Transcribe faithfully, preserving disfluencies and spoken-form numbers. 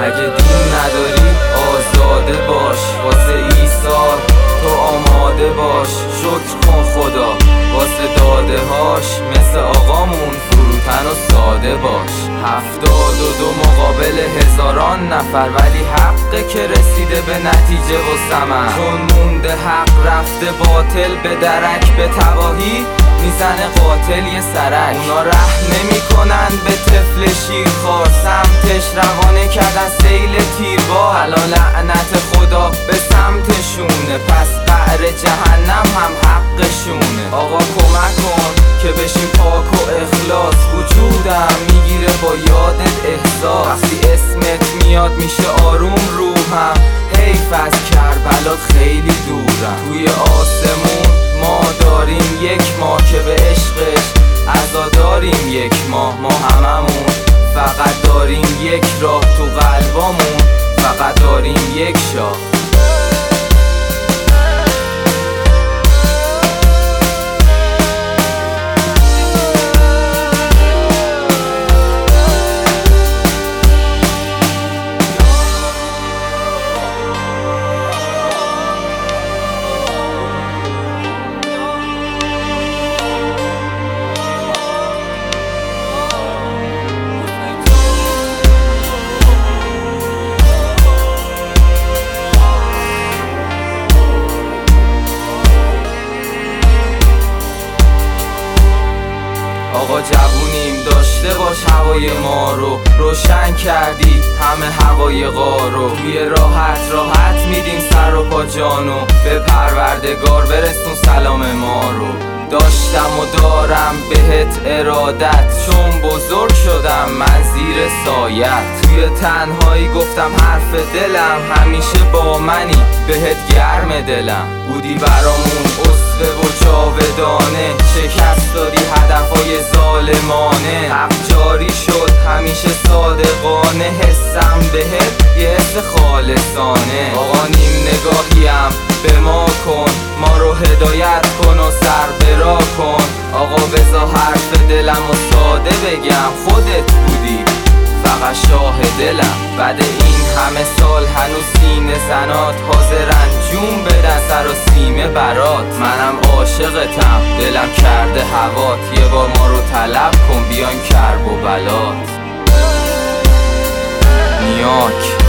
اگه دین نداری آزاده باش، واسه ایثار تو آماده باش. شکر کن خدا واسه داده هاش، مثل آقامون فروتن و ساده باش. هفتاد و دو مقابل هزاران نفر، ولی حقه که رسیده به نتیجه و ثمر. چون مونده حق رفته باطل به درک، به تباهی میزنه قاتل یه سرک. اونا رحم نمی کنن به طفل شیرخوار، سمتش روانه کردن سیل تیربار. الان لعنت خدا به سمتشونه، پس قعر جهنم هم حقشونه. آقا کمک کن که بشیم پاک و اخلاص، وجودم میگیره با یادت احساس. وقتی اسمت میاد میشه آروم روحم، حیف از کربلات خیلی دورم. توی آسمون ما داریم یک ماه که به عشقش عزا داریم یک ماه. ما هممون فقط داریم یک راه، تو قلبامون فقط داریم یک شاه. آقا جوونیم داشته باش هوای ما رو، روشن کردی همه هوای غارو. توی راحت راحت میدیم سر و پا جانو، به پروردگار برسون سلام ما رو. داشتم و دارم بهت ارادت، چون بزرگ شدم من زیر سایت. توی تنهایی گفتم حرف دلم، همیشه با منی بهت گرم دلم. بودی برامون اسوه و جاودانه، شکست دادی هدفهای ظالمانه. حق جاری شد همیشه صادقانه، حسم بهت یه حس خالصانه. آقا نیم نگاهیم به ما کن، ما رو هدایت کن و سر برا کن. آقا بذار حرف دلم و ساده بگم، خودت بودی فقط شاه دلم. بعد این همه سال هنوز سینه زنات حاضرن جون بدن سر و سیمه برات. منم عاشقتم دلم کرده هوات، یه بار ما رو طلب کن بیایم کرب و بلات. نیاک